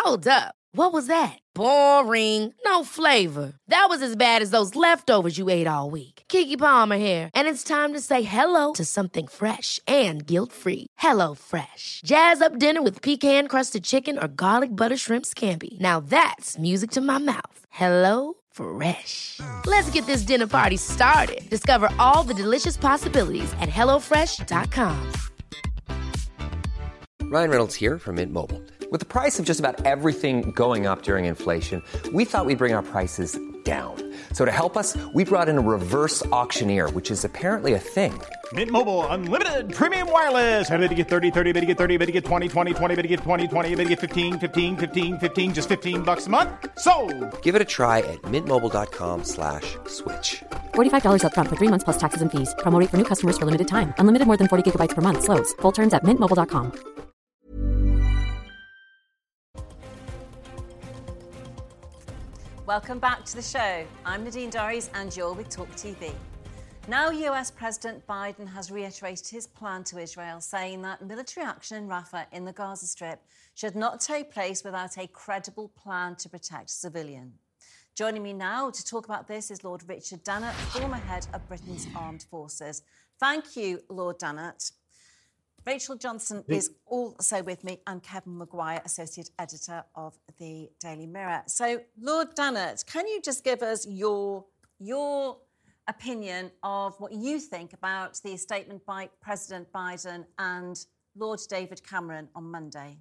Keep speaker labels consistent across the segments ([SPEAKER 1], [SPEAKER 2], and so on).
[SPEAKER 1] Hold up. What was that? Boring. No flavor. That was as bad as those leftovers you ate all week. Keke Palmer here, and it's time to say hello to something fresh and guilt-free. Hello Fresh. Jazz up dinner with pecan-crusted chicken or garlic butter shrimp scampi. Now that's music to my mouth. Hello Fresh. Let's get this dinner party started. Discover all the delicious possibilities at hellofresh.com.
[SPEAKER 2] Ryan Reynolds here from Mint Mobile. With the price of just about everything going up during inflation, we thought we'd bring our prices down. So to help us, we brought in a reverse auctioneer, which is apparently a thing.
[SPEAKER 3] Mint Mobile Unlimited Premium Wireless. How to get 30, 30, bit to get 30, bit to get 20, 20, 20, bit to get 20, 20, bit to get 15, 15, 15, 15, just $15 a month? Sold!
[SPEAKER 2] Give it a try at mintmobile.com/switch.
[SPEAKER 4] $45 up front for 3 months plus taxes and fees. Promo rate for new customers for limited time. Unlimited more than 40 gigabytes per month. Slows full terms at mintmobile.com.
[SPEAKER 5] Welcome back to the show. I'm Nadine Dorries and you're with Talk TV. Now US President Biden has reiterated his plan to Israel, saying that military action in Rafah in the Gaza Strip should not take place without a credible plan to protect civilians. Joining me now to talk about this is Lord Richard Dannett, former head of Britain's Armed Forces. Thank you, Lord Dannett. Rachel Johnson is also with me, and Kevin Maguire, Associate Editor of the Daily Mirror. So, Lord Dannett, can you just give us your opinion of what you think about the statement by President Biden and Lord David Cameron on Monday?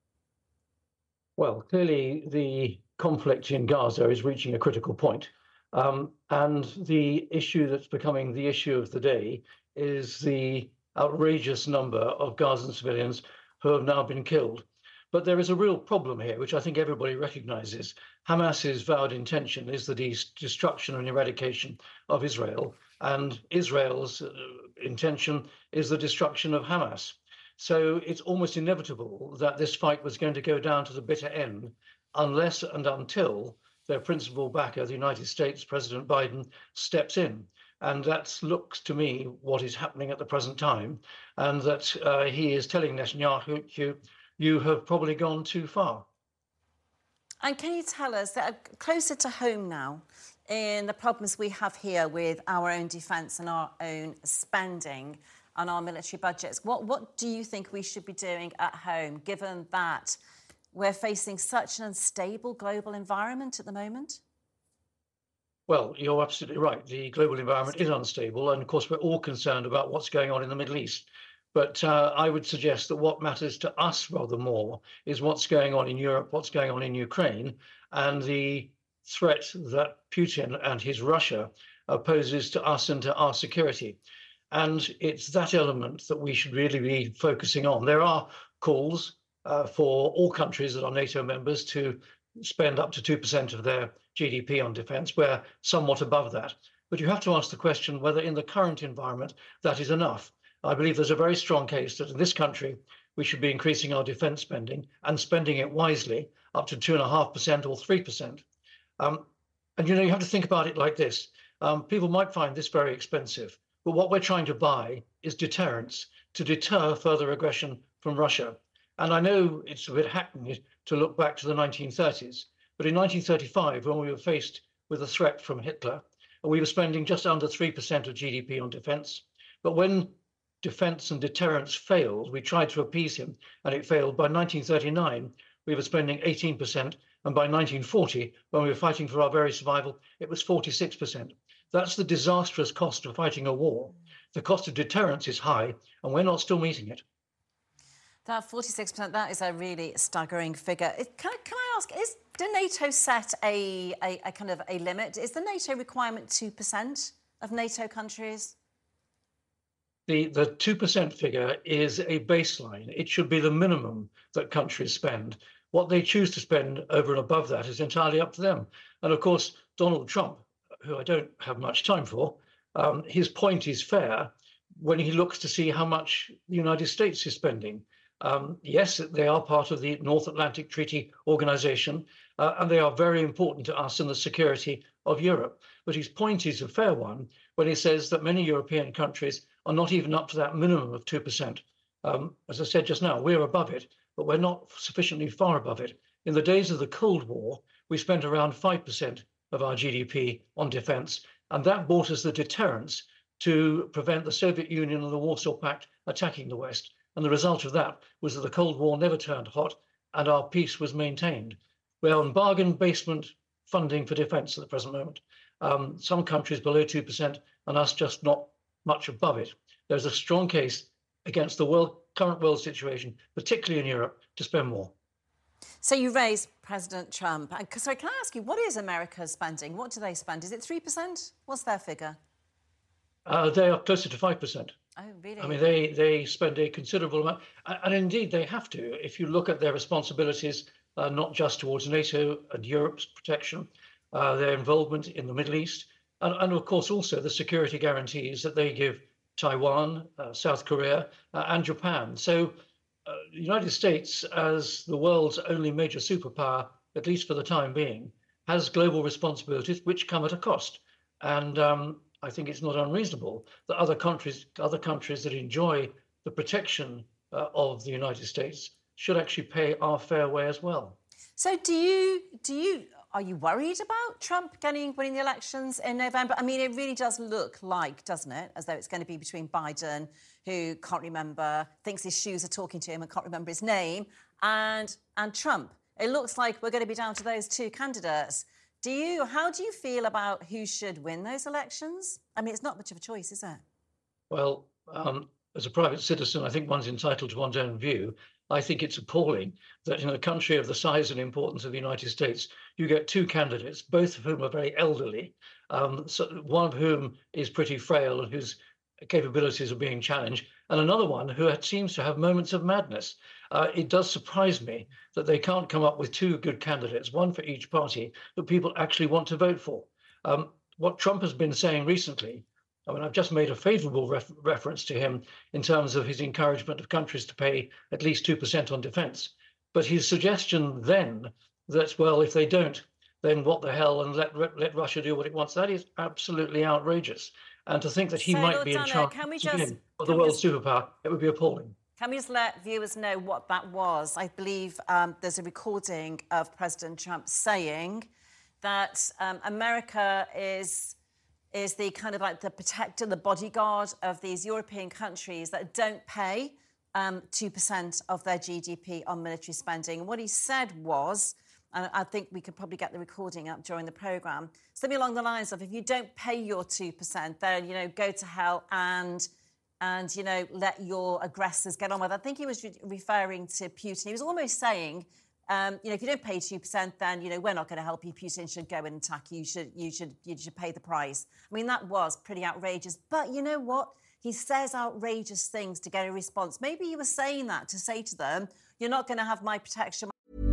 [SPEAKER 6] Well, clearly the conflict in Gaza is reaching a critical point. And the issue that's becoming the issue of the day is the outrageous number of Gazan civilians who have now been killed. But there is a real problem here, which I think everybody recognizes. Hamas's vowed intention is the destruction and eradication of Israel, and Israel's intention is the destruction of Hamas. So it's almost inevitable that this fight was going to go down to the bitter end unless and until their principal backer, the United States, President Biden, steps in. And that looks to me what is happening at the present time, and that he is telling Netanyahu, you have probably gone too far.
[SPEAKER 5] And can you tell us that closer to home now, in the problems we have here with our own defence and our own spending on our military budgets, what do you think we should be doing at home, given that we're facing such an unstable global environment at the moment?
[SPEAKER 6] Well, you're absolutely right. The global environment is unstable. And of course, we're all concerned about what's going on in the Middle East. But I would suggest that what matters to us rather more is what's going on in Europe, what's going on in Ukraine, and the threat that Putin and his Russia poses to us and to our security. And it's that element that we should really be focusing on. There are calls for all countries that are NATO members to spend up to 2% of their GDP on defence. We're somewhat above that. But you have to ask the question whether in the current environment that is enough. I believe there's a very strong case that in this country we should be increasing our defence spending and spending it wisely up to 2.5% or 3%. And you have to think about it like this. People might find this very expensive, but what we're trying to buy is deterrence to deter further aggression from Russia. And I know it's a bit hackneyed to look back to the 1930s, but in 1935, when we were faced with a threat from Hitler, we were spending just under 3% of GDP on defence. But when defence and deterrence failed, we tried to appease him, and it failed. By 1939, we were spending 18%, and by 1940, when we were fighting for our very survival, it was 46%. That's the disastrous cost of fighting a war. The cost of deterrence is high, and we're not still meeting it.
[SPEAKER 5] That 46%, that is a really staggering figure. Can I ask, did NATO set a kind of a limit? Is the NATO requirement 2% of NATO countries?
[SPEAKER 6] The 2% figure is a baseline. It should be the minimum that countries spend. What they choose to spend over and above that is entirely up to them. And of course, Donald Trump, who I don't have much time for, his point is fair when he looks to see how much the United States is spending. Yes, they are part of the North Atlantic Treaty Organization, and they are very important to us in the security of Europe. But his point is a fair one when he says that many European countries are not even up to that minimum of 2%. As I said just now, we're above it, but we're not sufficiently far above it. In the days of the Cold War, we spent around 5% of our GDP on defense, and that bought us the deterrence to prevent the Soviet Union and the Warsaw Pact attacking the West. And the result of that was that the Cold War never turned hot and our peace was maintained. We're on bargain basement funding for defense at the present moment. Some countries below 2% and us just not much above it. There's a strong case against the current world situation, particularly in Europe, to spend more.
[SPEAKER 5] So you raised President Trump. So can I ask you, what is America's spending? What do they spend? Is it 3%? What's their figure?
[SPEAKER 6] They are closer to 5%.
[SPEAKER 5] Oh, really?
[SPEAKER 6] I mean, they spend a considerable amount. And indeed, they have to. If you look at their responsibilities, not just towards NATO and Europe's protection, their involvement in the Middle East, and of course also the security guarantees that they give Taiwan, South Korea, and Japan. So the United States, as the world's only major superpower, at least for the time being, has global responsibilities which come at a cost. And I think it's not unreasonable that other countries that enjoy the protection of the United States should actually pay our fair way as well.
[SPEAKER 5] So are you worried about Trump winning the elections in November? I mean, it really does look like, doesn't it, as though it's going to be between Biden, who can't remember, thinks his shoes are talking to him and can't remember his name, and Trump. It looks like we're going to be down to those two candidates. How do you feel about who should win those elections? I mean, it's not much of a choice, is it?
[SPEAKER 6] Well, as a private citizen, I think one's entitled to one's own view. I think it's appalling that in a country of the size and importance of the United States, you get two candidates, both of whom are very elderly, so one of whom is pretty frail and whose capabilities are being challenged, and another one who seems to have moments of madness. It does surprise me that they can't come up with two good candidates, one for each party, that people actually want to vote for. What Trump has been saying recently, I mean, I've just made a favourable reference to him in terms of his encouragement of countries to pay at least 2% on defence. But his suggestion then that, well, if they don't, then what the hell, and let Russia do what it wants, that is absolutely outrageous. And to think that he might be in charge of the world superpower, it would be appalling.
[SPEAKER 5] Can we just let viewers know what that was? I believe there's a recording of President Trump saying that America is the kind of like the protector, the bodyguard of these European countries that don't pay 2% of their GDP on military spending. And what he said was, and I think we could probably get the recording up during the programme, something along the lines of, if you don't pay your 2%, then, go to hell and let your aggressors get on with it. I think he was referring to Putin. He was almost saying, if you don't pay 2%, then, we're not going to help you. Putin should go and attack you. You should pay the price. I mean, that was pretty outrageous. But you know what? He says outrageous things to get a response. Maybe he was saying that to say to them, you're not going to have my protection.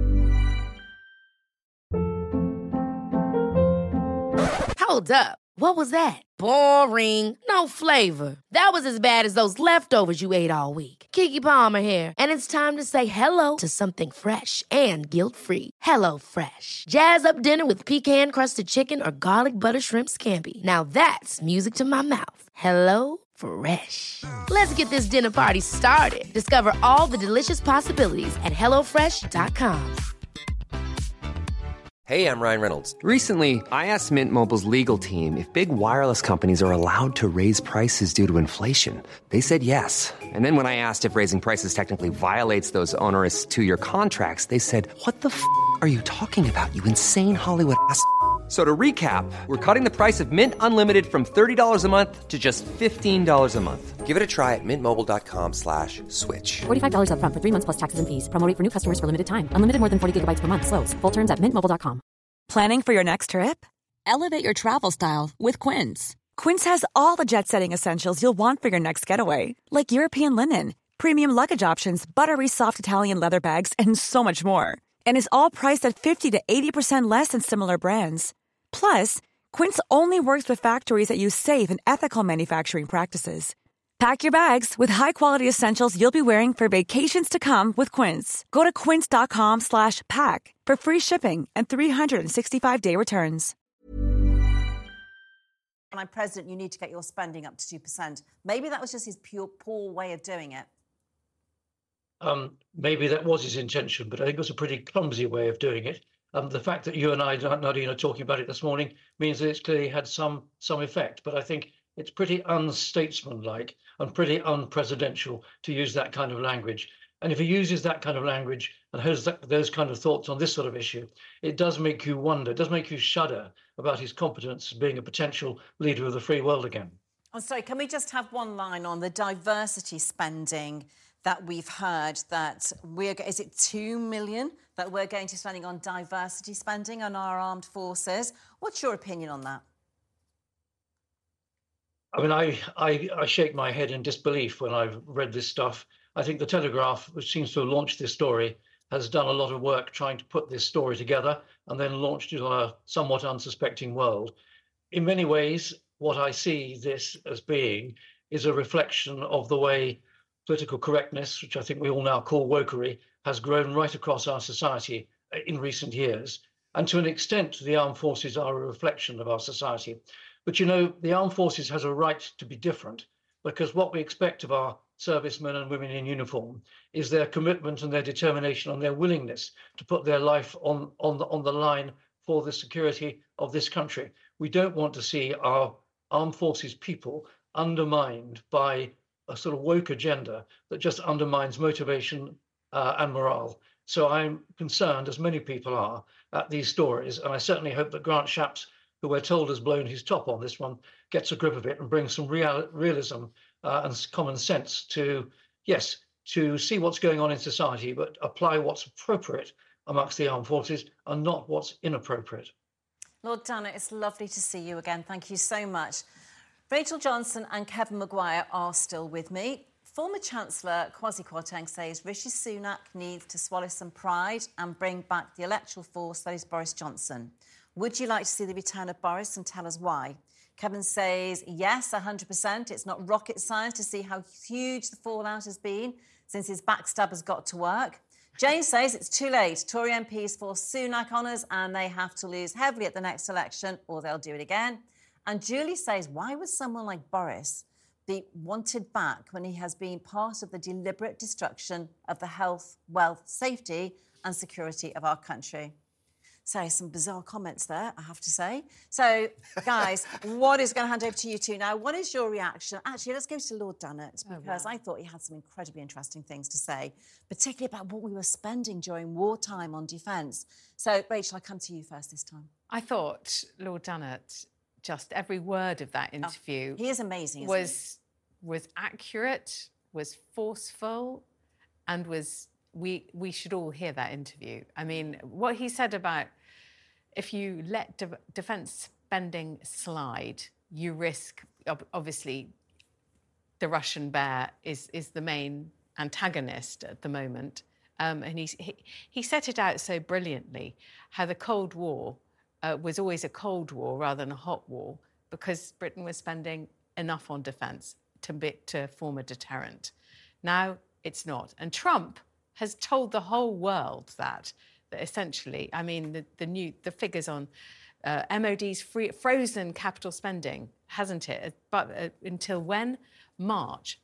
[SPEAKER 1] Hold up. What was that? Boring. No flavor. That was as bad as those leftovers you ate all week. Keke Palmer here, and it's time to say hello to something fresh and guilt-free. Hello Fresh. Jazz up dinner with pecan-crusted chicken or garlic butter shrimp scampi. Now that's music to my mouth. Hello Fresh. Let's get this dinner party started. Discover all the delicious possibilities at HelloFresh.com.
[SPEAKER 2] Hey, I'm Ryan Reynolds. Recently, I asked Mint Mobile's legal team if big wireless companies are allowed to raise prices due to inflation. They said yes. And then when I asked if raising prices technically violates those onerous two-year contracts, they said, "What the f*** are you talking about, you insane Hollywood ass?" So to recap, we're cutting the price of Mint Unlimited from $30 a month to just $15 a month. Give it a try at mintmobile.com/switch.
[SPEAKER 4] $45 up front for 3 months plus taxes and fees. Promo rate for new customers for limited time. Unlimited more than 40 gigabytes per month. Slows full terms at mintmobile.com.
[SPEAKER 7] Planning for your next trip? Elevate your travel style with Quince. Quince has all the jet-setting essentials you'll want for your next getaway, like European linen, premium luggage options, buttery soft Italian leather bags, and so much more. And is all priced at 50 to 80% less than similar brands. Plus, Quince only works with factories that use safe and ethical manufacturing practices. Pack your bags with high-quality essentials you'll be wearing for vacations to come with Quince. Go to quince.com/pack for free shipping and 365-day returns.
[SPEAKER 5] When I'm president, you need to get your spending up to 2%. Maybe that was just his poor way of doing it.
[SPEAKER 6] Maybe that was his intention, but I think it was a pretty clumsy way of doing it. The fact that you and I, Nadine, are talking about it this morning means that it's clearly had some effect. But I think it's pretty unstatesmanlike and pretty unpresidential to use that kind of language. And if he uses that kind of language and has those kind of thoughts on this sort of issue, it does make you wonder, it does make you shudder about his competence as being a potential leader of the free world again.
[SPEAKER 5] I'm sorry, can we just have one line on the diversity spending that we've heard that is it 2 million that we're going to be spending on diversity spending on our armed forces? What's your opinion on that?
[SPEAKER 6] I mean, I shake my head in disbelief when I've read this stuff. I think the Telegraph, which seems to have launched this story, has done a lot of work trying to put this story together and then launched it on a somewhat unsuspecting world. In many ways, what I see this as being is a reflection of the way political correctness, which I think we all now call wokery, has grown right across our society in recent years. And to an extent, the armed forces are a reflection of our society. But, you know, the armed forces has a right to be different, because what we expect of our servicemen and women in uniform is their commitment and their determination and their willingness to put their life on the line for the security of this country. We don't want to see our armed forces people undermined by a sort of woke agenda that just undermines motivation and morale. So I'm concerned, as many people are, at these stories, and I certainly hope that Grant Shapps, who we're told has blown his top on this one, gets a grip of it and brings some realism and common sense to see what's going on in society, but apply what's appropriate amongst the armed forces and not what's inappropriate.
[SPEAKER 5] Lord Dannatt, it's lovely to see you again. Thank you so much. Rachel Johnson and Kevin Maguire are still with me. Former Chancellor Kwasi Kwarteng says Rishi Sunak needs to swallow some pride and bring back the electoral force that is Boris Johnson. Would you like to see the return of Boris, and tell us why? Kevin says, yes, 100%. It's not rocket science to see how huge the fallout has been since his backstabbers got to work. Jane says it's too late. Tory MPs force Sunak honours and they have to lose heavily at the next election or they'll do it again. And Julie says, why would someone like Boris be wanted back when he has been part of the deliberate destruction of the health, wealth, safety and security of our country? So some bizarre comments there, I have to say. So, guys, what is going to hand over to you two now? What is your reaction? Actually, let's go to Lord Dannatt, because I thought he had some incredibly interesting things to say, particularly about what we were spending during wartime on defence. So, Rachel, I'll come to you first this time.
[SPEAKER 8] I thought Lord Dannatt, just every word of that interview...
[SPEAKER 5] he is amazing,
[SPEAKER 8] was accurate, was forceful, and was... We should all hear that interview. I mean, what he said about if you let defence spending slide, you risk, obviously, the Russian bear is the main antagonist at the moment. And he set it out so brilliantly, how the Cold War was always a Cold War rather than a hot war, because Britain was spending enough on defence to form a deterrent. Now it's not. And Trump has told the whole world that essentially, I mean, the figures on MOD's frozen capital spending, hasn't it? But until when? March.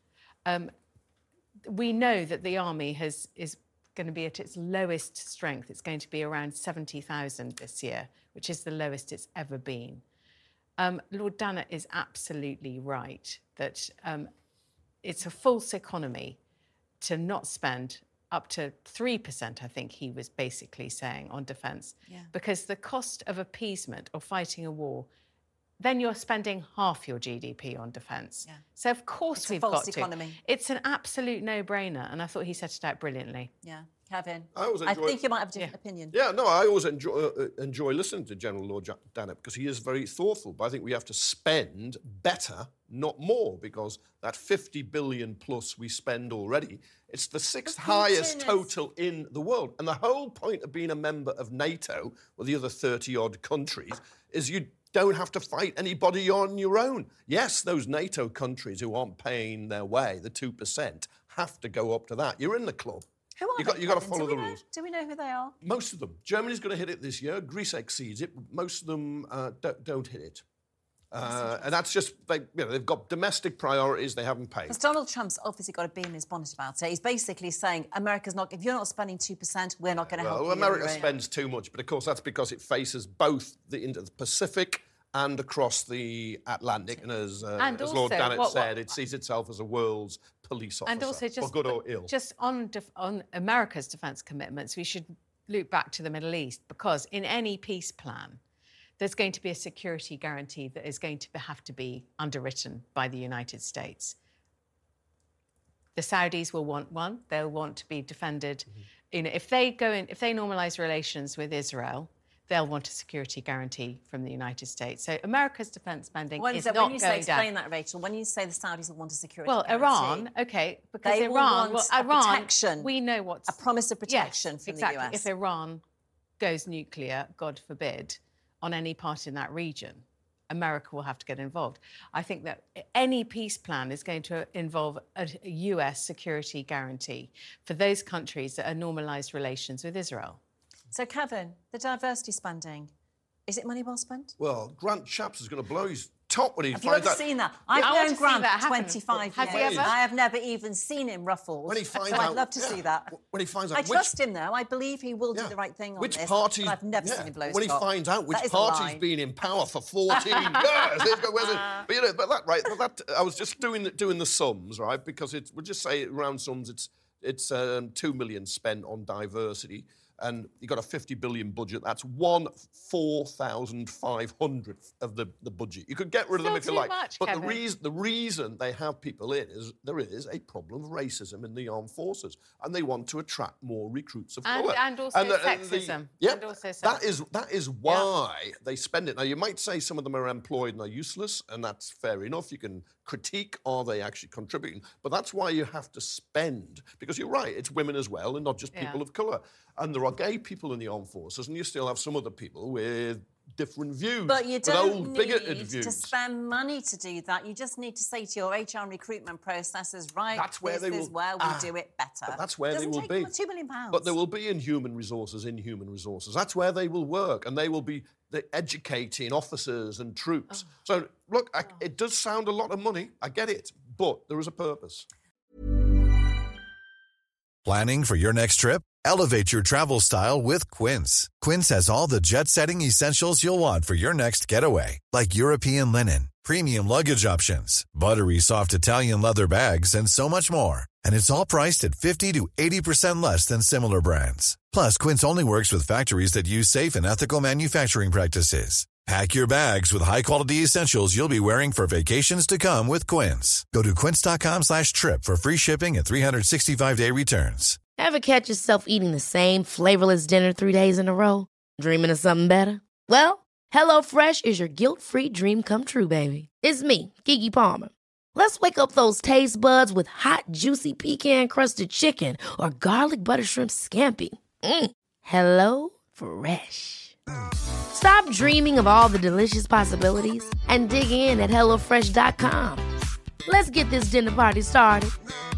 [SPEAKER 8] We know that the army is going to be at its lowest strength. It's going to be around 70,000 this year, which is the lowest it's ever been. Lord Dannatt is absolutely right that it's a false economy to not spend up to 3%, I think he was basically saying, on defence. Yeah. Because the cost of appeasement or fighting a war, then you're spending half your GDP on defence. Yeah. So, of course, we've got to. It's a false economy. It's an absolute no-brainer, and I thought he set it out brilliantly.
[SPEAKER 5] Yeah. Kevin,
[SPEAKER 9] I
[SPEAKER 5] think you might have a different opinion.
[SPEAKER 9] Yeah, no, I always enjoy listening to General Lord Dannatt because he is very thoughtful. But I think we have to spend better, not more, because that 50 billion plus we spend already, it's the sixth highest total in the world. And the whole point of being a member of NATO, or the other 30-odd countries, is you don't have to fight anybody on your own. Yes, those NATO countries who aren't paying their way, the 2%, have to go up to that. You're in the club.
[SPEAKER 5] Who are
[SPEAKER 9] You've got to follow the rules.
[SPEAKER 5] Do we know who they are?
[SPEAKER 9] Most of them. Germany's going to hit it this year. Greece exceeds it. Most of them don't hit it. And that's just, they've got domestic priorities they haven't paid.
[SPEAKER 5] Because Donald Trump's obviously got a bee in his bonnet about it. He's basically saying, America's not, if you're not spending 2%, we're not going to help you.
[SPEAKER 9] Well, America spends too much, but of course that's because it faces both into the Pacific and across the Atlantic. And as Lord Dannatt said, it sees itself as a world's police officer,
[SPEAKER 8] and also just,
[SPEAKER 9] for good or ill.
[SPEAKER 8] Just on America's defence commitments, we should loop back to the Middle East, because in any peace plan, there's going to be a security guarantee that is going to have to be underwritten by the United States. The Saudis will want one. They'll want to be defended. You know, if they normalise relations with Israel, they'll want a security guarantee from the United States. So America's defence spending is not going down.
[SPEAKER 5] Explain that, Rachel. When you say the Saudis will want a security guarantee...
[SPEAKER 8] Well, Iran, OK, because
[SPEAKER 5] they
[SPEAKER 8] Iran...
[SPEAKER 5] will want protection.
[SPEAKER 8] We know what's...
[SPEAKER 5] A promise of protection from
[SPEAKER 8] exactly.
[SPEAKER 5] the US.
[SPEAKER 8] If Iran goes nuclear, God forbid, on any part in that region, America will have to get involved. I think that any peace plan is going to involve a US security guarantee for those countries that are normalised relations with Israel.
[SPEAKER 5] So, Kevin, the diversity spending, is it money well spent?
[SPEAKER 9] Well, Grant Shapps is going to blow his top when he
[SPEAKER 5] Have
[SPEAKER 9] finds
[SPEAKER 5] you
[SPEAKER 9] out...
[SPEAKER 5] ever seen that? I've known Grant for 25
[SPEAKER 8] Has
[SPEAKER 5] years.
[SPEAKER 8] he ever?
[SPEAKER 5] I have never even seen him ruffled.
[SPEAKER 9] When he finds
[SPEAKER 5] so
[SPEAKER 9] out...
[SPEAKER 5] I'd love to see that.
[SPEAKER 9] When he finds out
[SPEAKER 5] I trust him, though. I believe he will do the right thing on
[SPEAKER 9] which
[SPEAKER 5] this.
[SPEAKER 9] Party?
[SPEAKER 5] But I've never seen him blow his
[SPEAKER 9] When
[SPEAKER 5] top.
[SPEAKER 9] he finds out which
[SPEAKER 5] That is a
[SPEAKER 9] party's
[SPEAKER 5] lie.
[SPEAKER 9] been in power for 14 years. I was just doing the sums, right? Because we'll just say round sums, it's 2 million spent on diversity. And you've got a 50 billion budget. That's 1/4,500th of the budget. You could get rid of them if you like.
[SPEAKER 8] Much,
[SPEAKER 9] but
[SPEAKER 8] Kevin.
[SPEAKER 9] the reason they have people in is there is a problem of racism in the armed forces, and they want to attract more recruits of colour.
[SPEAKER 8] And also sexism. And also sexism.
[SPEAKER 9] That is why they spend it. Now, you might say some of them are employed and are useless, and that's fair enough. You can critique, are they actually contributing? But that's why you have to spend, because you're right, it's women as well, and not just people of colour. And there are gay people in the armed forces, and you still have some other people with different views.
[SPEAKER 5] But you don't need
[SPEAKER 9] views.
[SPEAKER 5] to spend money to do that. You just need to say to your HR and recruitment processes, right,
[SPEAKER 9] that's where
[SPEAKER 5] this is where we do it better.
[SPEAKER 9] But that's where they will be.
[SPEAKER 5] £2 million.
[SPEAKER 9] But there will be in human resources. That's where they will work, and they will be educating officers and troops. So, look, it does sound a lot of money. I get it, but there is a purpose.
[SPEAKER 10] Planning for your next trip? Elevate your travel style with Quince. Quince has all the jet-setting essentials you'll want for your next getaway, like European linen, premium luggage options, buttery soft Italian leather bags, and so much more. And it's all priced at 50 to 80% less than similar brands. Plus, Quince only works with factories that use safe and ethical manufacturing practices. Pack your bags with high-quality essentials you'll be wearing for vacations to come with Quince. Go to quince.com/trip for free shipping and 365-day returns.
[SPEAKER 1] Ever catch yourself eating the same flavorless dinner 3 days in a row? Dreaming of something better? Well, HelloFresh is your guilt-free dream come true, baby. It's me, Keke Palmer. Let's wake up those taste buds with hot, juicy pecan-crusted chicken or garlic butter shrimp scampi. Hello Fresh. Stop dreaming of all the delicious possibilities and dig in at HelloFresh.com. Let's get this dinner party started.